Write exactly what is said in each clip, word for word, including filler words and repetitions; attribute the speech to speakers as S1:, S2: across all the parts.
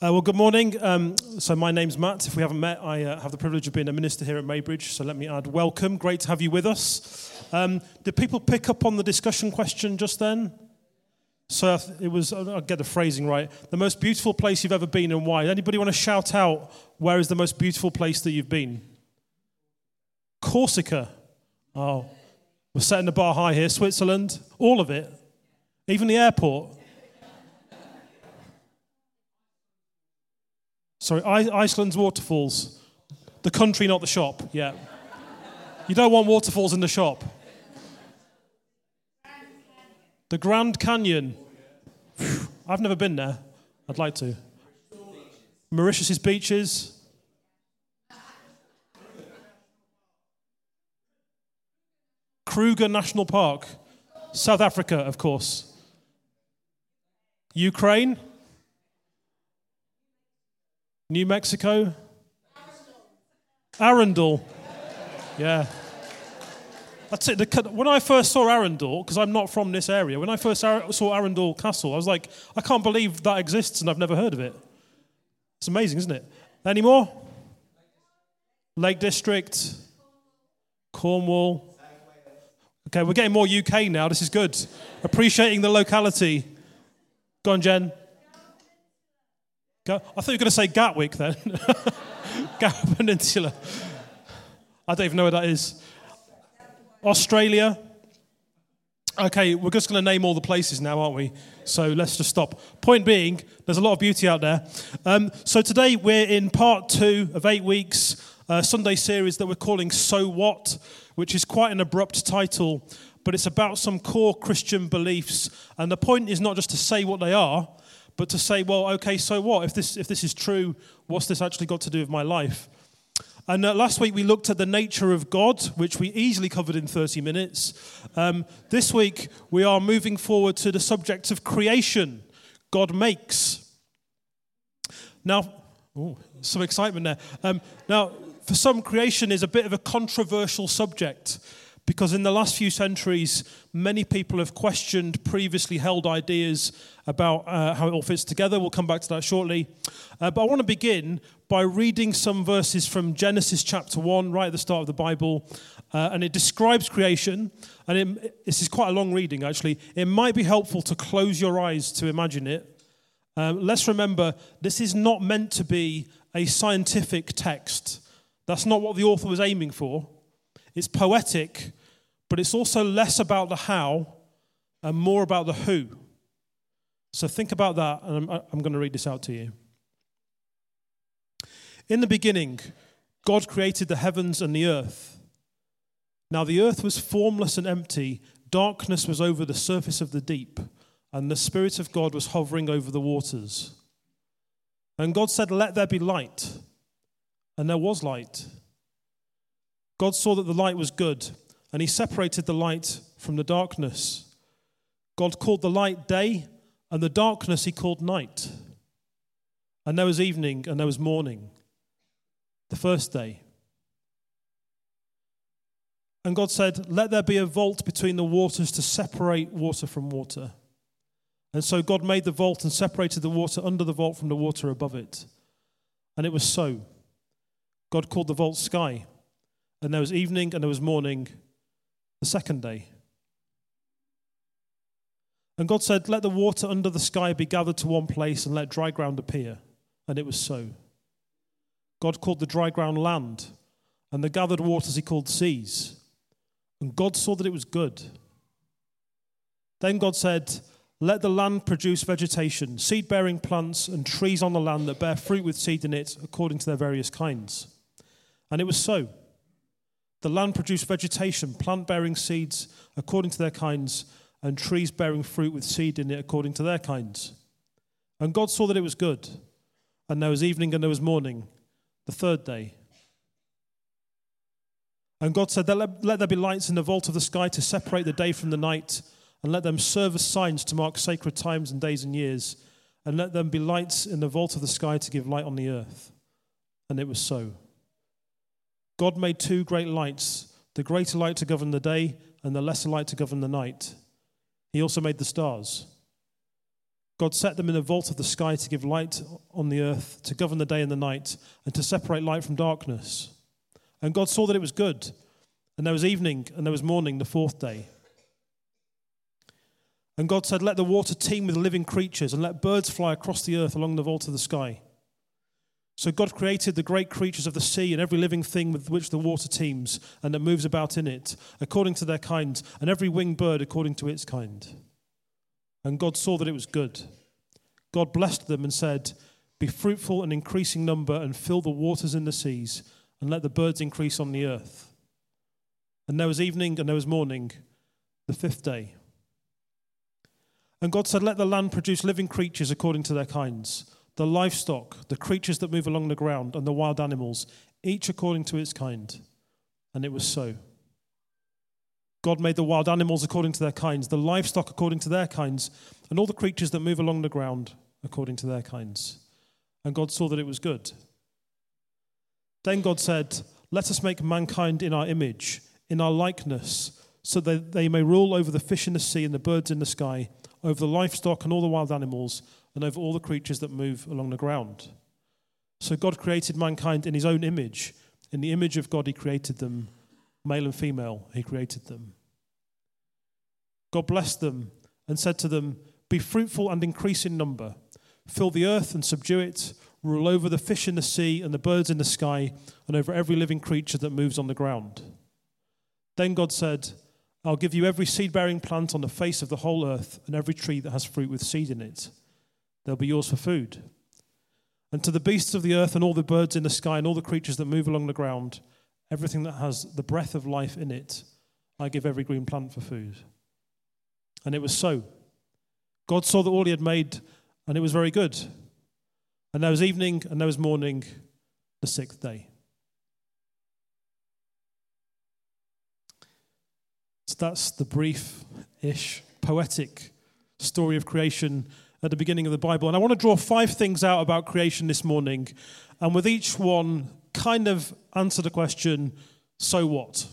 S1: Uh, well, good morning. Um, so my name's Matt. If we haven't met, I uh, have the privilege of being a minister here at Maybridge. So let me add welcome. Great to have you with us. Um, did people pick up on the discussion question just then? So it was, I'll get the phrasing right, the most beautiful place you've ever been and why. Anybody want to shout out, where is the most beautiful place that you've been? Corsica. Oh, we're setting the bar high here. Switzerland. All of it. Even the airport. Sorry, I- Iceland's waterfalls. The country, not the shop. Yeah. You don't want waterfalls in the shop. The Grand Canyon. Whew, I've never been there. I'd like to. Mauritius's beaches. Kruger National Park. South Africa, of course. Ukraine. New Mexico? Arundel. Yeah. That's it. The, when I first saw Arundel, because I'm not from this area, when I first saw Arundel Castle, I was like, I can't believe that exists and I've never heard of it. It's amazing, isn't it? Any more? Lake District. Cornwall. Okay, we're getting more U K now. This is good. Appreciating the locality. Go on, Jen. I thought you were going to say Gatwick then. Gatwick Peninsula. I don't even know where that is. Australia. Okay, we're just going to name all the places now, aren't we? So let's just stop. Point being, there's a lot of beauty out there. Um, so today we're in part two of eight weeks, uh, Sunday series that we're calling So What, which is quite an abrupt title, but it's about some core Christian beliefs. And the point is not just to say what they are, but to say, well, okay, so what? If this if this is true, what's this actually got to do with my life? And uh, last week we looked at the nature of God, which we easily covered in thirty minutes. Um, this week we are moving forward to the subject of creation. God makes. Now, ooh, some excitement there. Um, now, for some, creation is a bit of a controversial subject, because in the last few centuries, many people have questioned previously held ideas about uh, how it all fits together. We'll come back to that shortly. Uh, but I want to begin by reading some verses from Genesis chapter one, right at the start of the Bible. Uh, and it describes creation. And it, this is quite a long reading, actually. It might be helpful to close your eyes to imagine it. Um, let's remember, this is not meant to be a scientific text. That's not what the author was aiming for. It's poetic, but it's also less about the how and more about the who. So think about that, and I'm, I'm going to read this out to you. In the beginning, God created the heavens and the earth. Now the earth was formless and empty. Darkness was over the surface of the deep, and the Spirit of God was hovering over the waters. And God said, "Let there be light." And there was light. God saw that the light was good, and he separated the light from the darkness. God called the light day, and the darkness he called night. And there was evening, and there was morning, the first day. And God said, "Let there be a vault between the waters to separate water from water." And so God made the vault and separated the water under the vault from the water above it. And it was so. God called the vault sky. And there was evening and there was morning, the second day. And God said, "Let the water under the sky be gathered to one place and let dry ground appear." And it was so. God called the dry ground land, and the gathered waters he called seas. And God saw that it was good. Then God said, "Let the land produce vegetation, seed-bearing plants and trees on the land that bear fruit with seed in it according to their various kinds." And it was so. The land produced vegetation, plant-bearing seeds according to their kinds, and trees bearing fruit with seed in it according to their kinds. And God saw that it was good. And there was evening and there was morning, the third day. And God said, let, let there be lights in the vault of the sky to separate the day from the night, and let them serve as signs to mark sacred times and days and years, and let them be lights in the vault of the sky to give light on the earth. And it was so. God made two great lights, the greater light to govern the day and the lesser light to govern the night. He also made the stars. God set them in a vault of the sky to give light on the earth, to govern the day and the night, and to separate light from darkness. And God saw that it was good. And there was evening, and there was morning, the fourth day. And God said, let the water teem with living creatures, and let birds fly across the earth along the vault of the sky. So God created the great creatures of the sea and every living thing with which the water teems and that moves about in it, according to their kinds, and every winged bird according to its kind. And God saw that it was good. God blessed them and said, be fruitful and increasing number, and fill the waters in the seas, and let the birds increase on the earth. And there was evening and there was morning, the fifth day. And God said, let the land produce living creatures according to their kinds, the livestock, the creatures that move along the ground, and the wild animals, each according to its kind. And it was so. God made the wild animals according to their kinds, the livestock according to their kinds, and all the creatures that move along the ground according to their kinds. And God saw that it was good. Then God said, let us make mankind in our image, in our likeness, so that they may rule over the fish in the sea and the birds in the sky, over the livestock and all the wild animals, and over all the creatures that move along the ground. So God created mankind in his own image. In the image of God he created them, male and female he created them. God blessed them and said to them, be fruitful and increase in number. Fill the earth and subdue it. Rule over the fish in the sea and the birds in the sky, and over every living creature that moves on the ground. Then God said, I'll give you every seed-bearing plant on the face of the whole earth, and every tree that has fruit with seed in it. They'll be yours for food. And to the beasts of the earth and all the birds in the sky and all the creatures that move along the ground, everything that has the breath of life in it, I give every green plant for food. And it was so. God saw that all he had made, and it was very good. And there was evening and there was morning, the sixth day. So that's the brief-ish, poetic story of creation at the beginning of the Bible. And I want to draw five things out about creation this morning, and with each one, kind of answer the question, so what?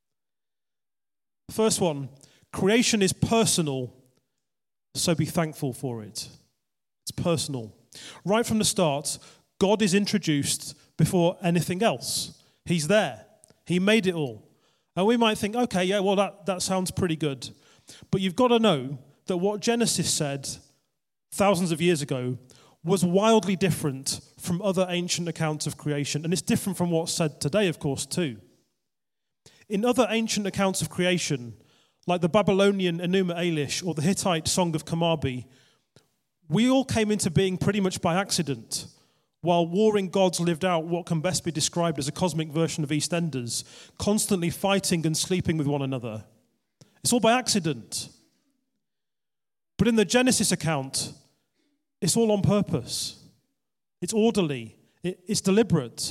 S1: First one, creation is personal, so be thankful for it. It's personal. Right from the start, God is introduced before anything else. He's there. He made it all. And we might think, okay, yeah, well, that, that sounds pretty good. But you've got to know that what Genesis said thousands of years ago was wildly different from other ancient accounts of creation. And it's different from what's said today, of course, too. In other ancient accounts of creation, like the Babylonian Enuma Elish or the Hittite Song of Kamabi, we all came into being pretty much by accident, while warring gods lived out what can best be described as a cosmic version of EastEnders, constantly fighting and sleeping with one another. It's all by accident. But in the Genesis account, it's all on purpose. It's orderly. It's deliberate.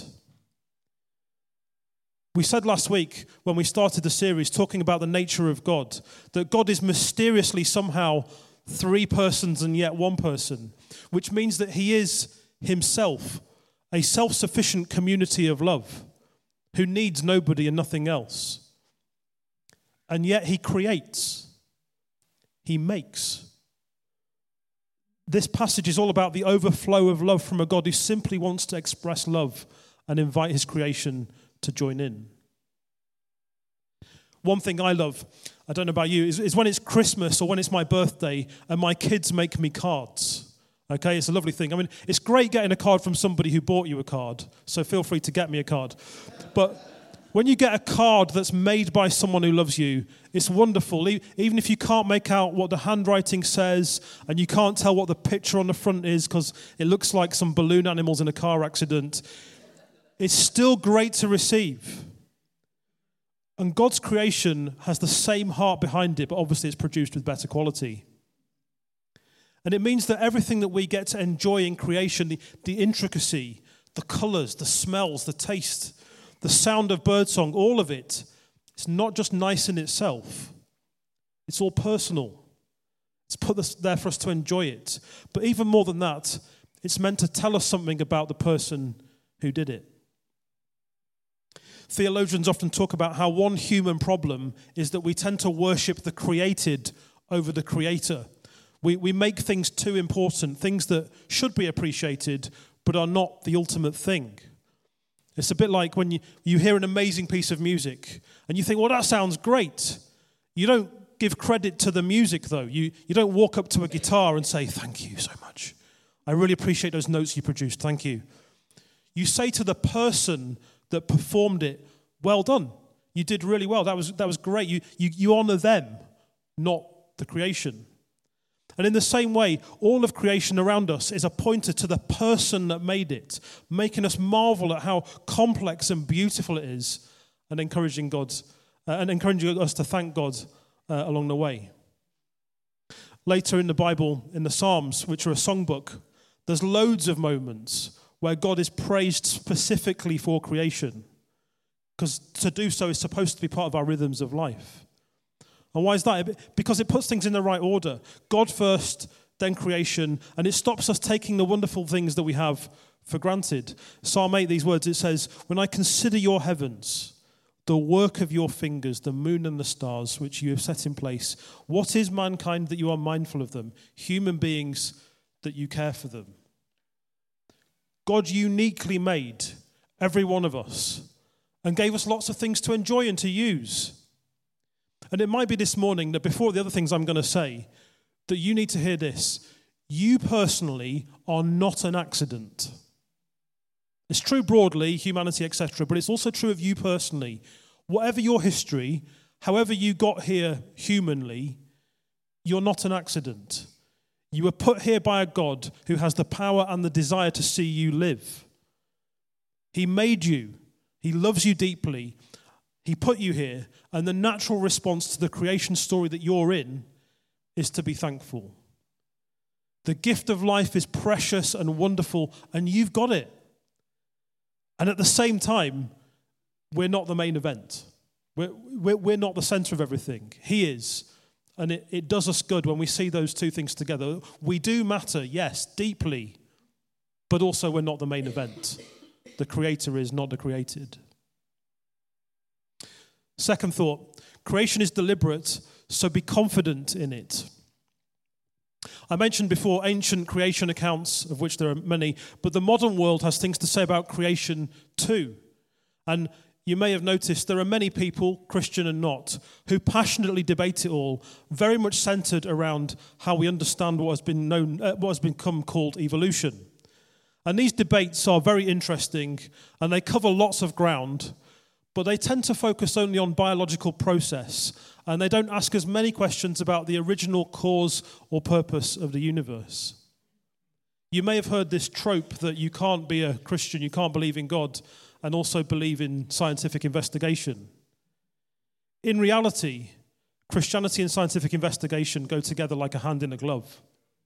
S1: We said last week when we started the series talking about the nature of God, that God is mysteriously somehow three persons and yet one person, which means that he is himself a self-sufficient community of love who needs nobody and nothing else. And yet he creates. He makes. This passage is all about the overflow of love from a God who simply wants to express love and invite his creation to join in. One thing I love, I don't know about you, is, is when it's Christmas or when it's my birthday and my kids make me cards. Okay, it's a lovely thing. I mean, it's great getting a card from somebody who bought you a card, so feel free to get me a card. But when you get a card that's made by someone who loves you, it's wonderful. Even if you can't make out what the handwriting says and you can't tell what the picture on the front is because it looks like some balloon animals in a car accident, it's still great to receive. And God's creation has the same heart behind it, but obviously it's produced with better quality. And it means that everything that we get to enjoy in creation, the, the intricacy, the colors, the smells, the taste, the sound of birdsong, all of it, it's not just nice in itself. It's all personal. It's put there for us to enjoy it. But even more than that, it's meant to tell us something about the person who did it. Theologians often talk about how one human problem is that we tend to worship the created over the creator. We, we make things too important, things that should be appreciated but are not the ultimate thing. It's a bit like when you, you hear an amazing piece of music and you think, well, that sounds great. You don't give credit to the music, though. You, you don't walk up to a guitar and say, thank you so much. I really appreciate those notes you produced. Thank you. You say to the person that performed it, well done. You did really well. That was, that was great. You, you, you honor them, not the creation. And in the same way, all of creation around us is a pointer to the person that made it, making us marvel at how complex and beautiful it is, and encouraging God, uh, and encouraging us to thank God uh, along the way. Later in the Bible, in the Psalms, which are a songbook, there's loads of moments where God is praised specifically for creation, because to do so is supposed to be part of our rhythms of life. And why is that? Because it puts things in the right order. God first, then creation, and it stops us taking the wonderful things that we have for granted. Psalm eight, these words, it says, when I consider your heavens, the work of your fingers, the moon and the stars, which you have set in place, what is mankind that you are mindful of them? Human beings that you care for them. God uniquely made every one of us and gave us lots of things to enjoy and to use. And it might be this morning that before the other things I'm going to say, that you need to hear this. You personally are not an accident. It's true broadly, humanity, et cetera, but it's also true of you personally. Whatever your history, however you got here humanly, you're not an accident. You were put here by a God who has the power and the desire to see you live. He made you. He loves you deeply. He put you here, and the natural response to the creation story that you're in is to be thankful. The gift of life is precious and wonderful, and you've got it. And at the same time, we're not the main event. We're, we're, we're not the center of everything. He is. And it, it does us good when we see those two things together. We do matter, yes, deeply, but also we're not the main event. The Creator is, not the created. Second thought, creation is deliberate, so be confident in it. I mentioned before ancient creation accounts, of which there are many, but the modern world has things to say about creation too. And you may have noticed there are many people, Christian and not, who passionately debate it all, very much centered around how we understand what has been known, uh, what has become called evolution. And these debates are very interesting, and they cover lots of ground, but they tend to focus only on biological process, and they don't ask as many questions about the original cause or purpose of the universe. You may have heard this trope that you can't be a Christian, you can't believe in God, and also believe in scientific investigation. In reality, Christianity and scientific investigation go together like a hand in a glove.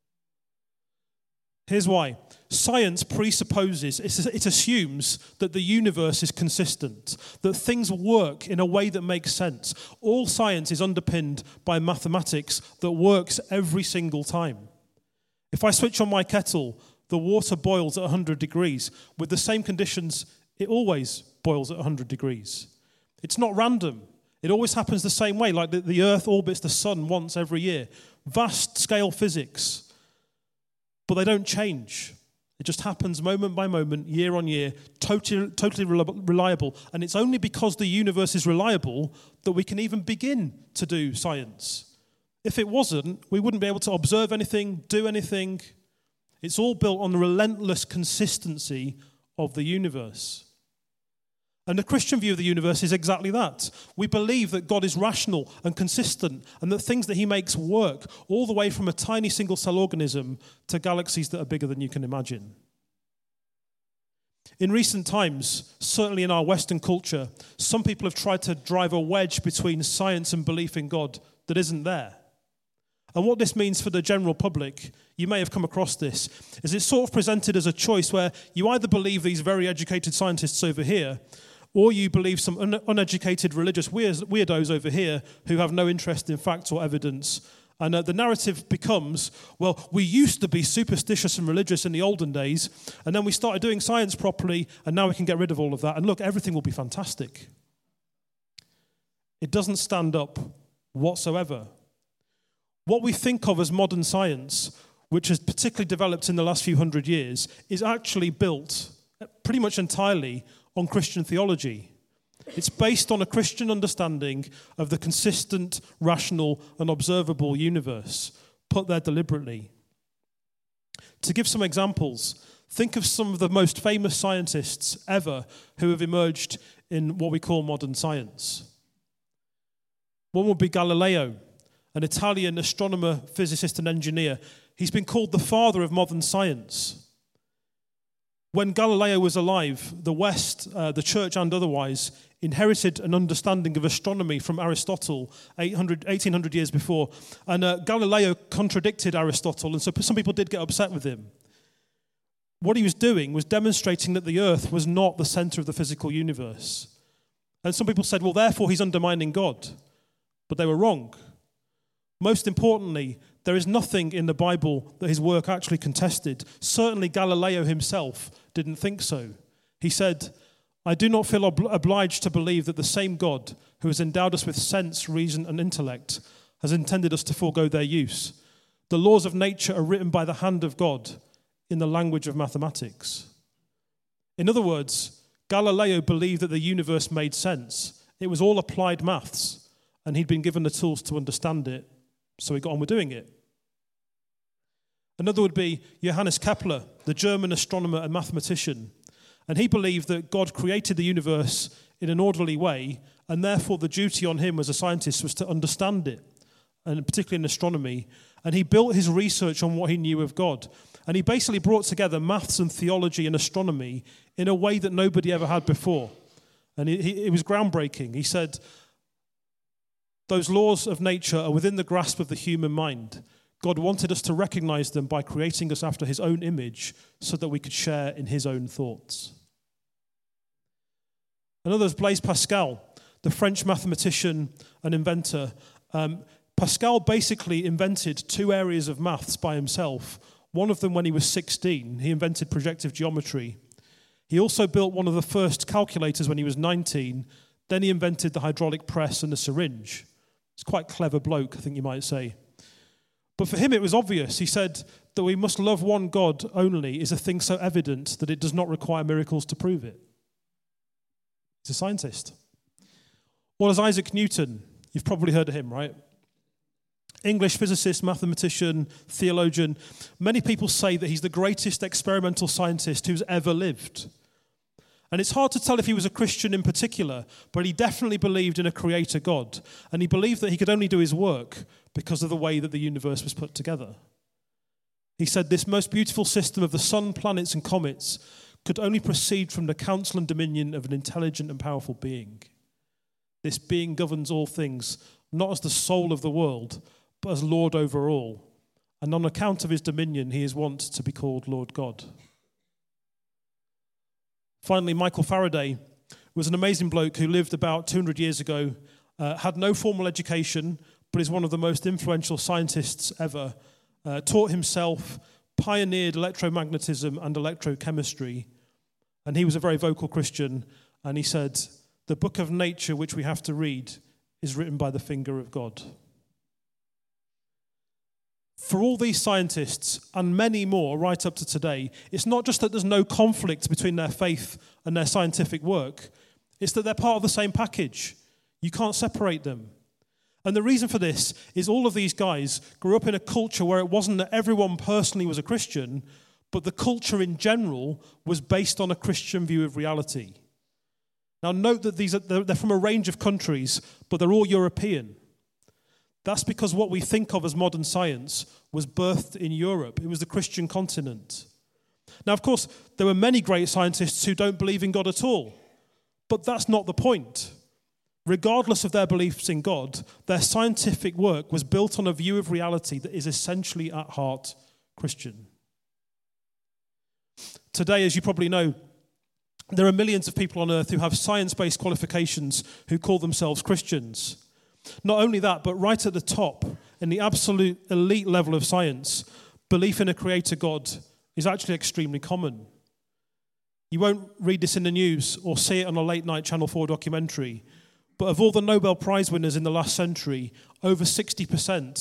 S1: Here's why. Science presupposes, it assumes that the universe is consistent, that things work in a way that makes sense. All science is underpinned by mathematics that works every single time. If I switch on my kettle, the water boils at one hundred degrees. With the same conditions, it always boils at one hundred degrees. It's not random. It always happens the same way, like the, the Earth orbits the sun once every year. Vast scale physics. But they don't change. It just happens moment by moment, year on year, totally, totally reliable. And it's only because the universe is reliable that we can even begin to do science. If it wasn't, we wouldn't be able to observe anything, do anything. It's all built on the relentless consistency of the universe. And the Christian view of the universe is exactly that. We believe that God is rational and consistent and that things that he makes work, all the way from a tiny single cell organism to galaxies that are bigger than you can imagine. In recent times, certainly in our Western culture, some people have tried to drive a wedge between science and belief in God that isn't there. And what this means for the general public, you may have come across this, is it's sort of presented as a choice where you either believe these very educated scientists over here, or you believe some un- uneducated religious weirdos over here who have no interest in facts or evidence. And uh, the narrative becomes, well, we used to be superstitious and religious in the olden days, and then we started doing science properly, and now we can get rid of all of that. And look, everything will be fantastic. It doesn't stand up whatsoever. What we think of as modern science, which has particularly developed in the last few hundred years, is actually built pretty much entirely on Christian theology. It's based on a Christian understanding of the consistent, rational, and observable universe, put there deliberately. To give some examples, think of some of the most famous scientists ever who have emerged in what we call modern science. One would be Galileo, an Italian astronomer, physicist, and engineer. He's been called the father of modern science. When Galileo was alive, the West, uh, the church and otherwise, inherited an understanding of astronomy from Aristotle eight hundred, eighteen hundred years before. And uh, Galileo contradicted Aristotle, and so some people did get upset with him. What he was doing was demonstrating that the earth was not the center of the physical universe. And some people said, well, therefore he's undermining God. But they were wrong. Most importantly, there is nothing in the Bible that his work actually contested. Certainly Galileo himself didn't think so. He said, I do not feel ob- obliged to believe that the same God who has endowed us with sense, reason, and intellect has intended us to forego their use. The laws of nature are written by the hand of God in the language of mathematics. In other words, Galileo believed that the universe made sense. It was all applied maths, and he'd been given the tools to understand it, so he got on with doing it. Another would be Johannes Kepler, the German astronomer and mathematician. And he believed that God created the universe in an orderly way, and therefore the duty on him as a scientist was to understand it, and particularly in astronomy. And he built his research on what he knew of God. And he basically brought together maths and theology and astronomy in a way that nobody ever had before. And it, it was groundbreaking. He said, those laws of nature are within the grasp of the human mind. God wanted us to recognize them by creating us after his own image so that we could share in his own thoughts. Another is Blaise Pascal, the French mathematician and inventor. Um, Pascal basically invented two areas of maths by himself. One of them when he was sixteen, he invented projective geometry. He also built one of the first calculators when he was nineteen. Then he invented the hydraulic press and the syringe. It's quite a clever bloke, I think you might say. But for him it was obvious. He said that we must love one God only is a thing so evident that it does not require miracles to prove it. He's a scientist. Or as Isaac Newton, you've probably heard of him, right? English physicist, mathematician, theologian. Many people say that he's the greatest experimental scientist who's ever lived. And it's hard to tell if he was a Christian in particular, but he definitely believed in a creator God. And he believed that he could only do his work because of the way that the universe was put together. He said this most beautiful system of the sun, planets, and comets could only proceed from the counsel and dominion of an intelligent and powerful being. This being governs all things, not as the soul of the world, but as Lord over all. And on account of his dominion, he is wont to be called Lord God. Finally, Michael Faraday was an amazing bloke who lived about two hundred years ago, uh, had no formal education, but is one of the most influential scientists ever, uh, taught himself, pioneered electromagnetism and electrochemistry, and he was a very vocal Christian, and he said, the book of nature which we have to read is written by the finger of God. For all these scientists, and many more right up to today, it's not just that there's no conflict between their faith and their scientific work, it's that they're part of the same package. You can't separate them. And the reason for this is all of these guys grew up in a culture where it wasn't that everyone personally was a Christian, but the culture in general was based on a Christian view of reality. Now note that these are, they're from a range of countries, but they're all European. That's because what we think of as modern science was birthed in Europe. It was the Christian continent. Now, of course, there were many great scientists who don't believe in God at all, but that's not the point. Regardless of their beliefs in God, their scientific work was built on a view of reality that is essentially at heart Christian. Today, as you probably know, there are millions of people on earth who have science-based qualifications who call themselves Christians. Not only that, but right at the top, in the absolute elite level of science, belief in a creator God is actually extremely common. You won't read this in the news or see it on a late-night Channel four documentary, but of all the Nobel Prize winners in the last century, over sixty percent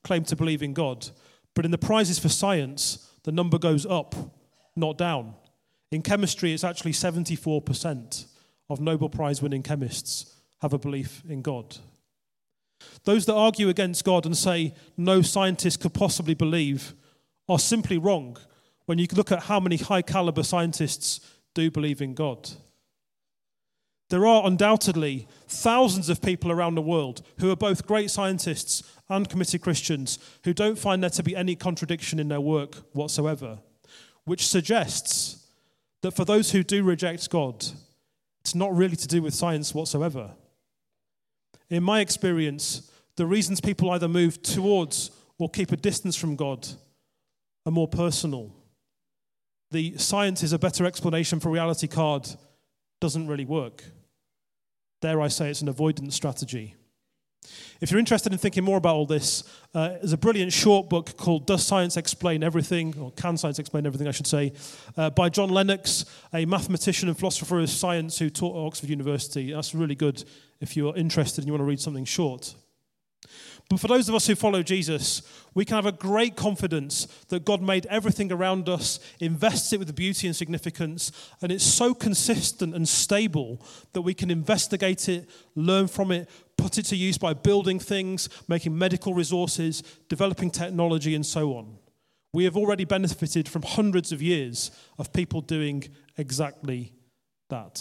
S1: claim to believe in God. But in the prizes for science, the number goes up, not down. In chemistry, it's actually seventy-four percent of Nobel Prize-winning chemists have a belief in God. Those that argue against God and say no scientist could possibly believe are simply wrong when you look at how many high-caliber scientists do believe in God. There are undoubtedly thousands of people around the world who are both great scientists and committed Christians who don't find there to be any contradiction in their work whatsoever, which suggests that for those who do reject God, it's not really to do with science whatsoever. In my experience, the reasons people either move towards or keep a distance from God are more personal. The science is a better explanation for reality card doesn't really work. Dare I say it's an avoidance strategy. If you're interested in thinking more about all this, uh, there's a brilliant short book called Does Science Explain Everything? Or Can Science Explain Everything, I should say, uh, by John Lennox, a mathematician and philosopher of science who taught at Oxford University. That's really good if you're interested and you want to read something short. But for those of us who follow Jesus, we can have a great confidence that God made everything around us, invests it with beauty and significance, and it's so consistent and stable that we can investigate it, learn from it, put it to use by building things, making medical resources, developing technology, and so on. We have already benefited from hundreds of years of people doing exactly that.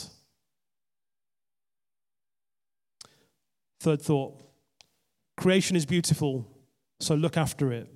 S1: Third thought. Creation is beautiful, so look after it.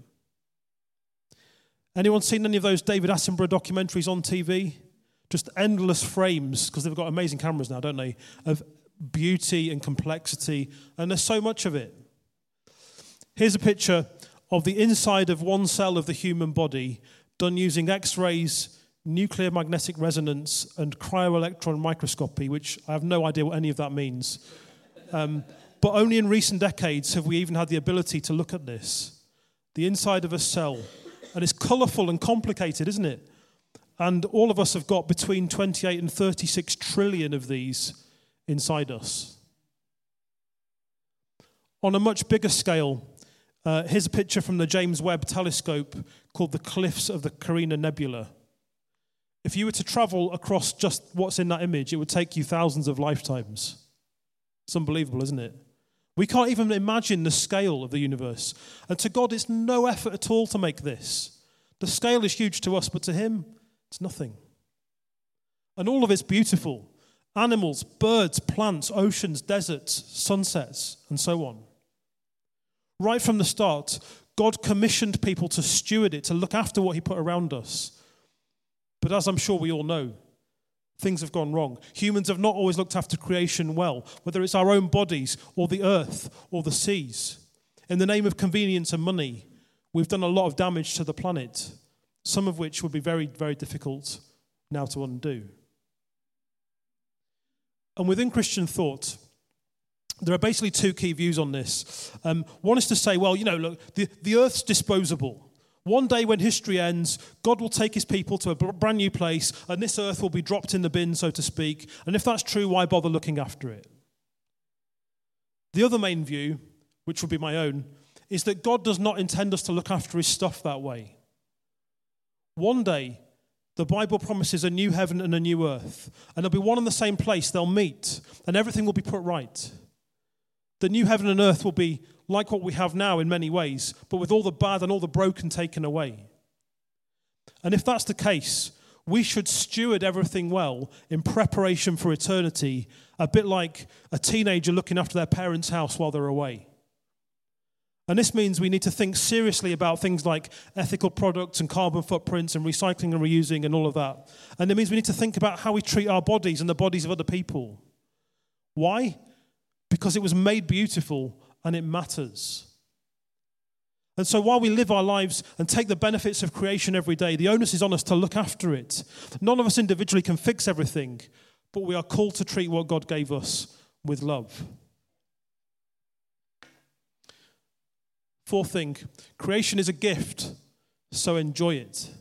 S1: Anyone seen any of those David Attenborough documentaries on T V? Just endless frames, because they've got amazing cameras now, don't they, of beauty and complexity, and there's so much of it. Here's a picture of the inside of one cell of the human body done using X-rays, nuclear magnetic resonance, and cryo-electron microscopy, which I have no idea what any of that means. Um, But only in recent decades have we even had the ability to look at this. The inside of a cell. And it's colourful and complicated, isn't it? And all of us have got between twenty-eight and thirty-six trillion of these inside us. On a much bigger scale, uh, here's a picture from the James Webb Telescope called the Cliffs of the Carina Nebula. If you were to travel across just what's in that image, it would take you thousands of lifetimes. It's unbelievable, isn't it? We can't even imagine the scale of the universe. And to God, it's no effort at all to make this. The scale is huge to us, but to him, it's nothing. And all of it's beautiful. Animals, birds, plants, oceans, deserts, sunsets, and so on. Right from the start, God commissioned people to steward it, to look after what he put around us. But as I'm sure we all know, things have gone wrong. Humans have not always looked after creation well, whether it's our own bodies or the earth or the seas. In the name of convenience and money, we've done a lot of damage to the planet, some of which would be very, very difficult now to undo. And within Christian thought, there are basically two key views on this. Um, one is to say, well, you know, look, the, the earth's disposable. One day when history ends, God will take his people to a brand new place, and this earth will be dropped in the bin, so to speak. And if that's true, why bother looking after it? The other main view, which would be my own, is that God does not intend us to look after his stuff that way. One day, the Bible promises a new heaven and a new earth, and there'll be one and the same place. They'll meet, and everything will be put right. The new heaven and earth will be like what we have now in many ways, but with all the bad and all the broken taken away. And if that's the case, we should steward everything well in preparation for eternity, a bit like a teenager looking after their parents' house while they're away. And this means we need to think seriously about things like ethical products and carbon footprints and recycling and reusing and all of that. And it means we need to think about how we treat our bodies and the bodies of other people. Why? Because it was made beautiful and it matters. And so while we live our lives and take the benefits of creation every day, the onus is on us to look after it. None of us individually can fix everything, but we are called to treat what God gave us with love. Fourth thing, creation is a gift, so enjoy it.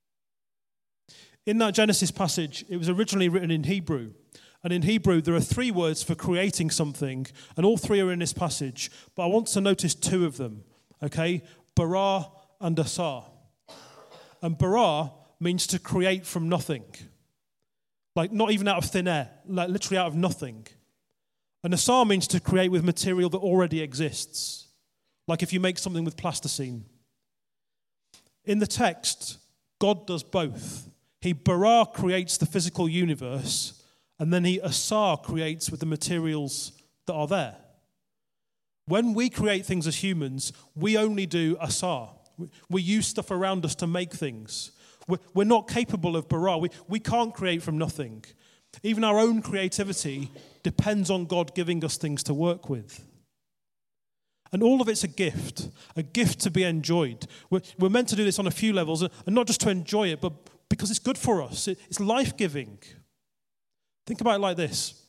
S1: In that Genesis passage, it was originally written in Hebrew. And in Hebrew, there are three words for creating something, and all three are in this passage. But I want to notice two of them. okay? Bara and Asar. And bara means to create from nothing. Like not even out of thin air, like literally out of nothing. And Asar means to create with material that already exists. Like if you make something with plasticine. In the text, God does both. He bara creates the physical universe, and then he Asar creates with the materials that are there. When we create things as humans, we only do Asar. We use stuff around us to make things. We're not capable of bara. We, we can't create from nothing. Even our own creativity depends on God giving us things to work with. And all of it's a gift, a gift to be enjoyed. We're, we're meant to do this on a few levels, and not just to enjoy it, but because it's good for us. It, it's life-giving. Think about it like this.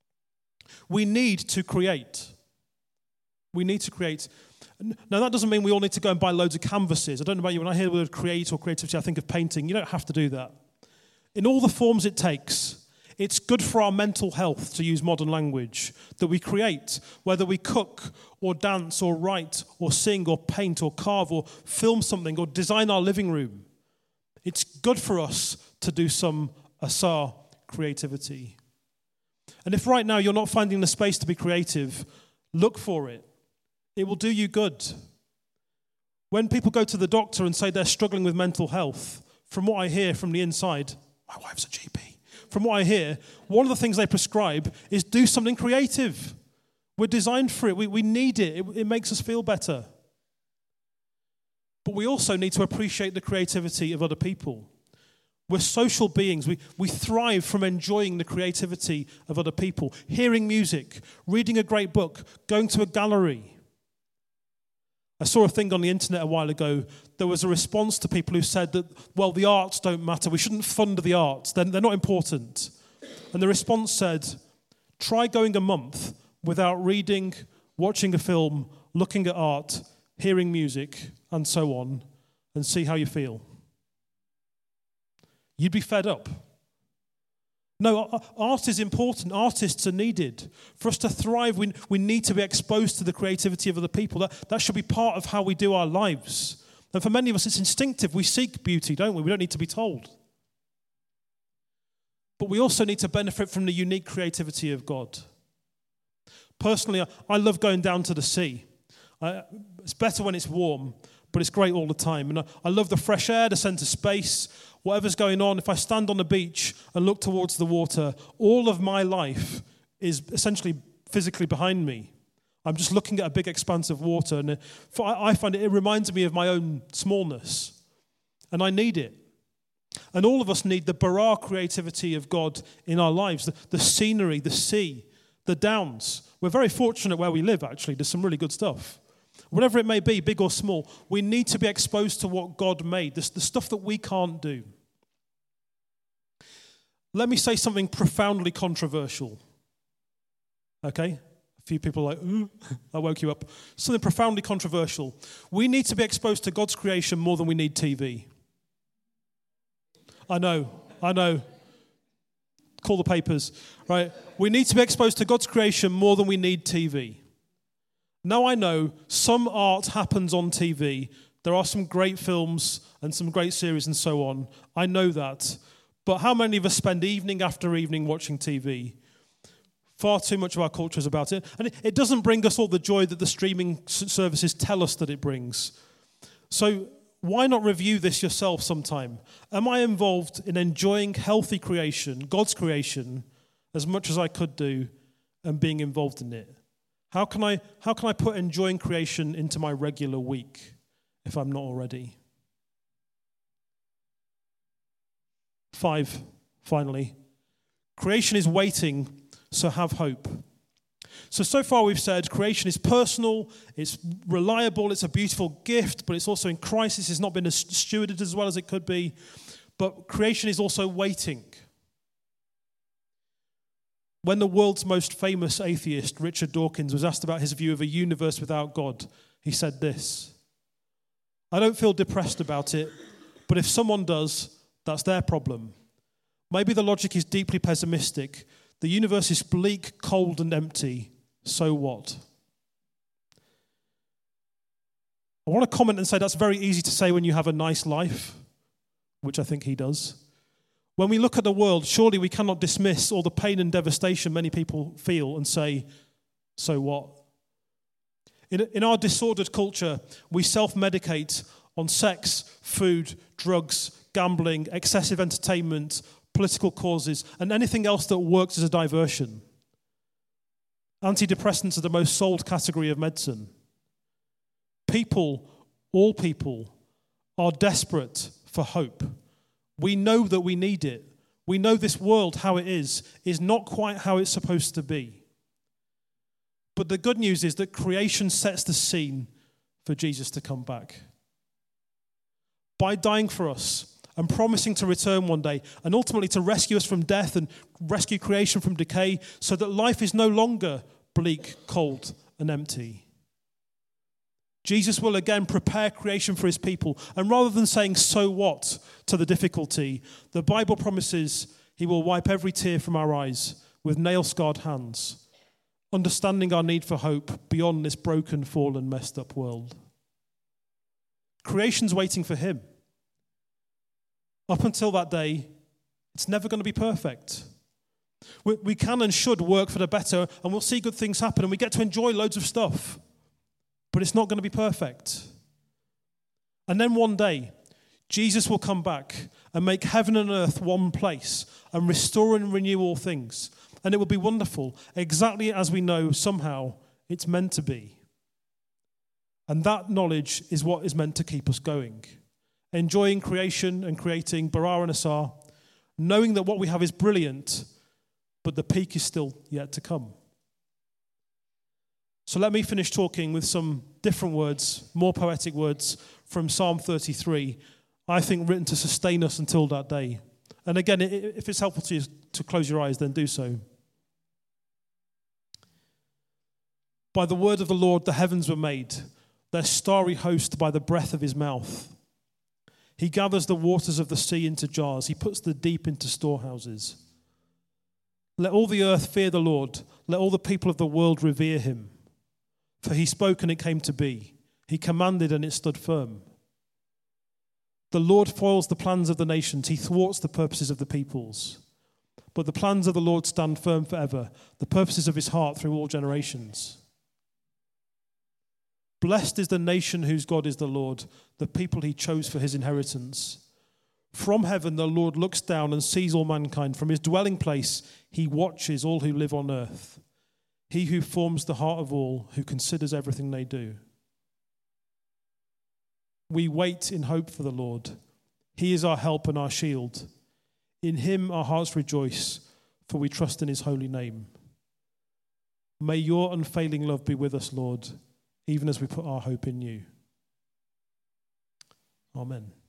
S1: We need to create. We need to create. Now, that doesn't mean we all need to go and buy loads of canvases. I don't know about you. When I hear the word create or creativity, I think of painting. You don't have to do that. In all the forms it takes, it's good for our mental health, to use modern language, that we create, whether we cook or dance or write or sing or paint or carve or film something or design our living room. It's good for us to do some Asar creativity. And if right now you're not finding the space to be creative, look for it. It will do you good. When people go to the doctor and say they're struggling with mental health, from what I hear from the inside, my wife's a G P, from what I hear, one of the things they prescribe is do something creative. We're designed for it. We, we need it. it. It makes us feel better. But we also need to appreciate the creativity of other people. We're social beings. We, we thrive from enjoying the creativity of other people, hearing music, reading a great book, going to a gallery. I saw a thing on the internet a while ago. There was a response to people who said that, well, the arts don't matter. We shouldn't fund the arts. They're, they're not important. And the response said, try going a month without reading, watching a film, looking at art, hearing music, and so on, and see how you feel. You'd be fed up. No, art is important. Artists are needed. For us to thrive, we, we need to be exposed to the creativity of other people. That, that should be part of how we do our lives. And for many of us, it's instinctive. We seek beauty, don't we? We don't need to be told. But we also need to benefit from the unique creativity of God. Personally, I, I love going down to the sea. I, it's better when it's warm, but it's great all the time. And I, I love the fresh air, the sense of space. Whatever's going on, if I stand on the beach and look towards the water, all of my life is essentially physically behind me. I'm just looking at a big expanse of water, and I find it, it reminds me of my own smallness, and I need it. And all of us need the bara creativity of God in our lives, the, the scenery, the sea, the downs. We're very fortunate where we live, actually. There's some really good stuff. Whatever it may be, big or small, we need to be exposed to what God made, the, the stuff that we can't do. Let me say something profoundly controversial. Okay? A few people are like, ooh, I woke you up. Something profoundly controversial. We need to be exposed to God's creation more than we need T V. I know, I know. Call the papers, right? We need to be exposed to God's creation more than we need T V. Now I know some art happens on T V. There are some great films and some great series and so on. I know that. But how many of us spend evening after evening watching T V? Far too much of our culture is about it. And it, it doesn't bring us all the joy that the streaming services tell us that it brings. So why not review this yourself sometime? Am I involved in enjoying healthy creation, God's creation, as much as I could do, and being involved in it? How can I, how can I put enjoying creation into my regular week if I'm not already? Five, finally. Creation is waiting, so have hope. So, so far we've said creation is personal, it's reliable, it's a beautiful gift, but it's also in crisis. It's not been stewarded as well as it could be. But creation is also waiting. When the world's most famous atheist, Richard Dawkins, was asked about his view of a universe without God, he said this: I don't feel depressed about it, but if someone does, that's their problem. Maybe the logic is deeply pessimistic. The universe is bleak, cold, and empty. So what? I want to comment and say that's very easy to say when you have a nice life, which I think he does. When we look at the world, surely we cannot dismiss all the pain and devastation many people feel and say, so what? In, in our disordered culture, we self-medicate on sex, food, drugs, gambling, excessive entertainment, political causes, and anything else that works as a diversion. Antidepressants are the most sold category of medicine. People, all people, are desperate for hope. We know that we need it. We know this world, how it is, is not quite how it's supposed to be. But the good news is that creation sets the scene for Jesus to come back. By dying for us and promising to return one day and ultimately to rescue us from death and rescue creation from decay so that life is no longer bleak, cold, and empty. Jesus will again prepare creation for his people. And rather than saying, so what, to the difficulty, the Bible promises he will wipe every tear from our eyes with nail-scarred hands, understanding our need for hope beyond this broken, fallen, messed up world. Creation's waiting for him. Up until that day, it's never going to be perfect. We, we can and should work for the better, and we'll see good things happen, and we get to enjoy loads of stuff. But it's not going to be perfect. And then one day, Jesus will come back and make heaven and earth one place and restore and renew all things. And it will be wonderful, exactly as we know somehow it's meant to be. And that knowledge is what is meant to keep us going. Enjoying creation and creating bara and asar, knowing that what we have is brilliant, but the peak is still yet to come. So let me finish talking with some different words, more poetic words from Psalm thirty-three, I think written to sustain us until that day. And again, if it's helpful to you to close your eyes, then do so. By the word of the Lord the heavens were made, their starry host by the breath of his mouth. He gathers the waters of the sea into jars. He puts the deep into storehouses. Let all the earth fear the Lord. Let all the people of the world revere him. For he spoke and it came to be. He commanded and it stood firm. The Lord foils the plans of the nations. He thwarts the purposes of the peoples. But the plans of the Lord stand firm forever, the purposes of his heart through all generations. Blessed is the nation whose God is the Lord, the people he chose for his inheritance. From heaven the Lord looks down and sees all mankind. From his dwelling place he watches all who live on earth. He who forms the heart of all, who considers everything they do. We wait in hope for the Lord. He is our help and our shield. In him our hearts rejoice, for we trust in his holy name. May your unfailing love be with us, Lord, even as we put our hope in you. Amen.